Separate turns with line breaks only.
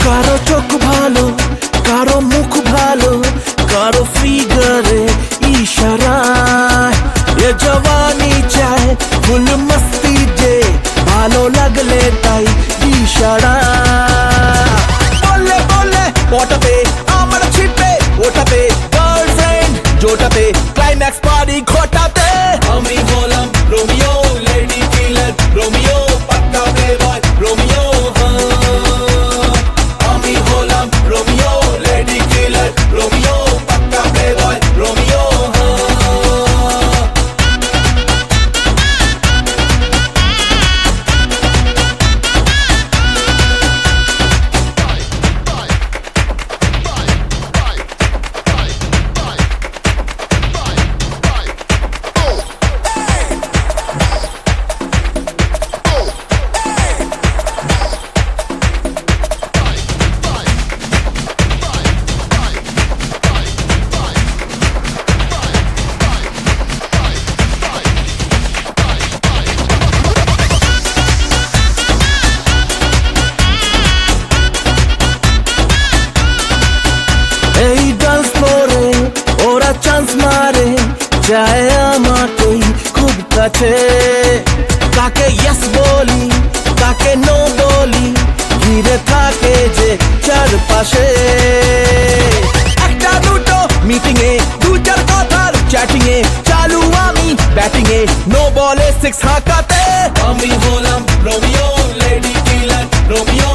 কারো চোখ ভালো, কারো মুখ ভালো, কারো ফিগারে ইশারায় এ জওয়ানি চায় ফুল মস্তি যে ভালো লাগলে তাই ইশারা বললে বললে ওটাতে আমার ছিপে ওটাতে গার্লফ্রেন্ড জোটাতে ক্লাইম্যাক্স পার্টি ঘটাতে আমি হলাম রোমিও লেডি কিলার রোমিও পাক্কা প্লেবয় রোমিও আমি হলাম রোমিও লেডি কিলার রোমিও পাক্কা প্লেবয় রোমিও এই ডান্স ফ্লোরে ওরা চান্স মারে যায় আমাকেই খুব কাছে কাকে ইয়েস বলি কাকে নো বলি ঘিরে থাকে যে চারপাশে একটা দুটো মিটিং এ দু চার কথার চ্যাটিং এ চালু আমি ব্যাটিং এ নো বলে সিক্স হাঁকাতে আমি হলাম রোমিও লেডি কিলার রোমিও